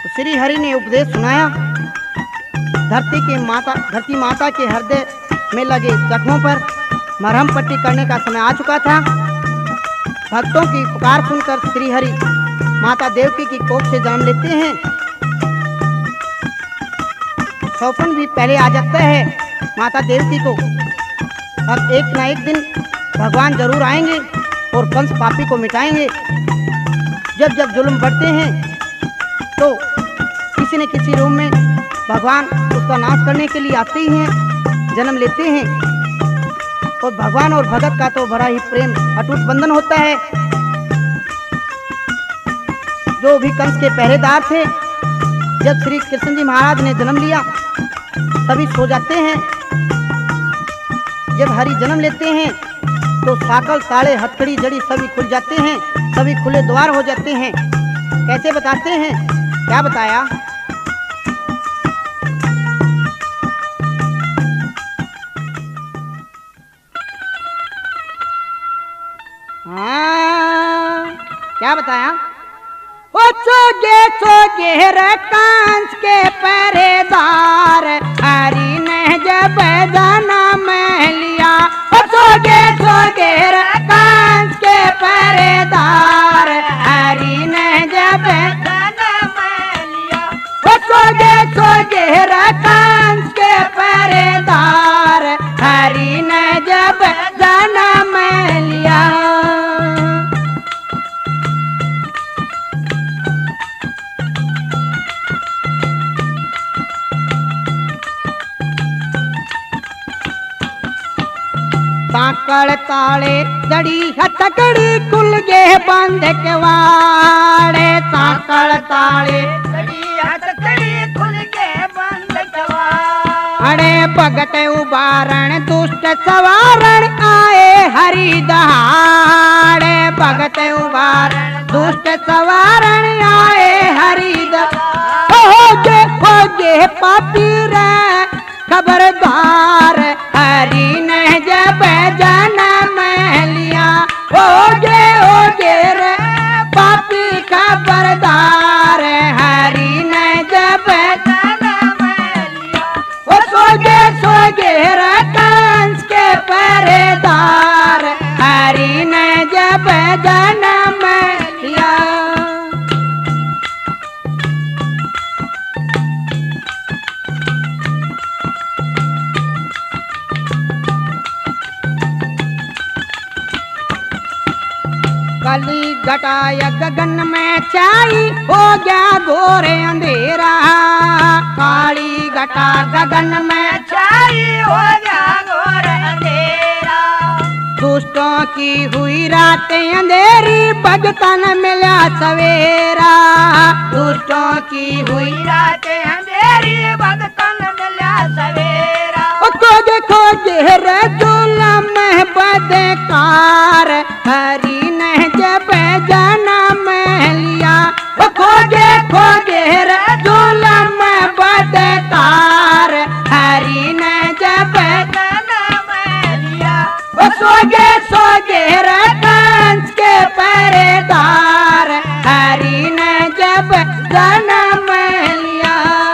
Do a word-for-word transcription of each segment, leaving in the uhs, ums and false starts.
तो श्री हरि ने उपदेश सुनाया। धरती के माता धरती माता के हृदय में लगे जख्मों पर मरहम पट्टी करने का समय आ चुका था। भक्तों की पुकार सुनकर श्री हरि माता देवकी की कोख से जन्म लेते हैं। सौपन भी पहले आ जाता है माता देवकी को। अब एक ना एक दिन भगवान जरूर आएंगे और कंस पापी को मिटाएंगे। जब जब जुल्म बढ़ते हैं तो किसी न किसी रूप में भगवान उसका नाश करने के लिए आते ही हैं, जन्म लेते हैं। और भगवान और भगत का तो बड़ा ही प्रेम अटूट बंधन होता है। जो भी कंस के पहरेदार थे, जब श्री कृष्ण जी महाराज ने जन्म लिया सभी सो जाते हैं। जब हरि जन्म लेते हैं तो साकल ताले हथकड़ी जड़ी सभी खुल जाते हैं, सभी खुले द्वार हो जाते हैं। कैसे बताते हैं, क्या बताया? हाँ, क्या बताया? ओ चोगे चोगे रे कंस के पहरेदार, हरि ने जब जन्म लिया। ओ चोगे चोगे रे कंस के पहरेदार, हरि ने जब जन्म लिया। ओ चोगे चोगे रे कंस के पहरेदार, हरि ने जब जन्म लिया। साकड़ ताले जड़ी हथकड़ी खुल गए बंद कवाड़े। साकड़ ताले जड़ी हथकड़ी खुल गए बंद कवाड़े। भगत उबारण दुष्ट सवारण आए हरि दहाड़े। भगत उबारण दुष्ट सवारण आए हरि दहाड़े। हो गे हो गे पापी रे खबरदार, हरि ने जब जन्म लिया। हो गे हो गे रे पापी खबरदार, हरि ने जब जन्म लिया। ओ सोगे सोगे रे कंस के पहरेदार, हरि ने जब जन्म लिया। काली घटाय गगन में छाई, हो गया घोर अंधेरा। काली घटा गगन में छाई, हो गया घोर अंधेरा। दुष्टों की हुई रातें अंधेरी, भगतन मिला सवेरा। दुष्टों की हुई रातें अंधेरी, भगतन मिला सवेरा। खोजे खोजे रे जुल्म बदकार, हरि ने जब जन्म लिया। खोजे खोजे रे जुल्म बदकार, हरि ने जब जन्म लिया। सोगे सोगे रे कंस के पहरेदार, हरि ने जब जन्म लिया।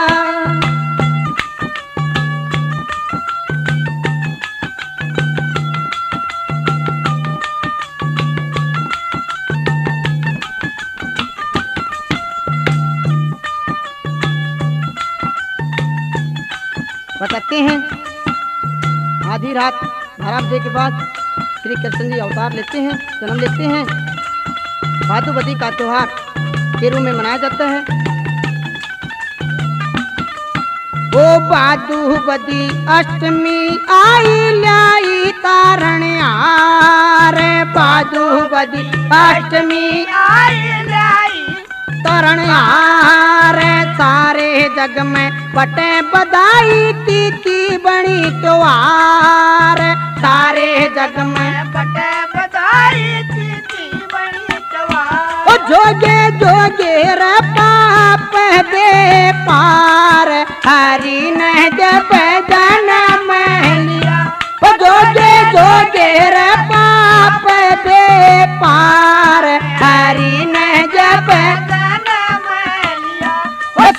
बताते हैं आधी रात बारह बजे के बाद श्री कृष्ण जी अवतार लेते हैं, जन्म लेते हैं। भादुबदी का त्योहार के रूप में मनाया जाता है। ओ भादुबदी अष्टमी आई लाई तारण यार। भादुबदी अष्टमी आई लाई तारण यार। सारे जग में बटे बधाई, तीती बड़ी त्योहार। सारे जग में बटे बधाई, तीती बड़ी त्योहार। ओ जोगे जोगे रे पाप दे पार, हरि ने जब जन्म लिया। ओ जोगे जोगे रे पाप दे पार, हरि ने जब जन्म लिया। ओ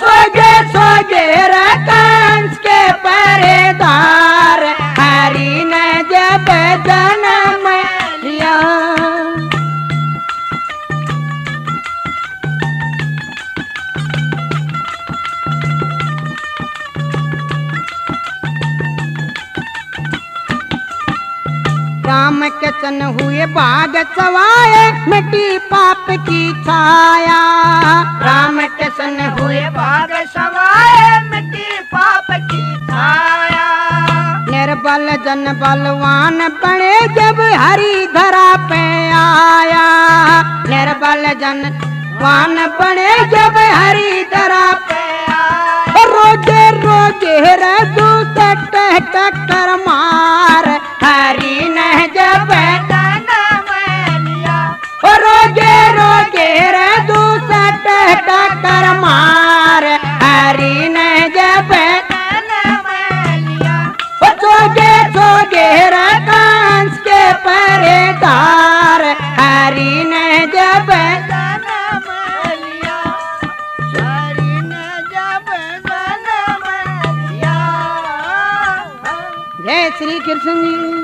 के सन हुए बाग सवाए, मिट्टी पाप की छाया। राम के सन हुए बाग सवाए, मिट्टी पाप की छाया। निर्बल जन बलवान बने जब हरि धरा पे आया। निर्बल जन वान बने जब हरि धरा पे आया। रोजे रोजे रे दूसरे टक्कर मार, हरि ने जब जन्म लिया। रोजे रोजे रे दूसरे टक्कर मार, हरि ने जब जन्म लिया। सोगे सोगे रे कंस के पहरेदार, हरि ने जब जन्म लिया। हरि ने जब जन्म लिया। जय श्री कृष्ण जी।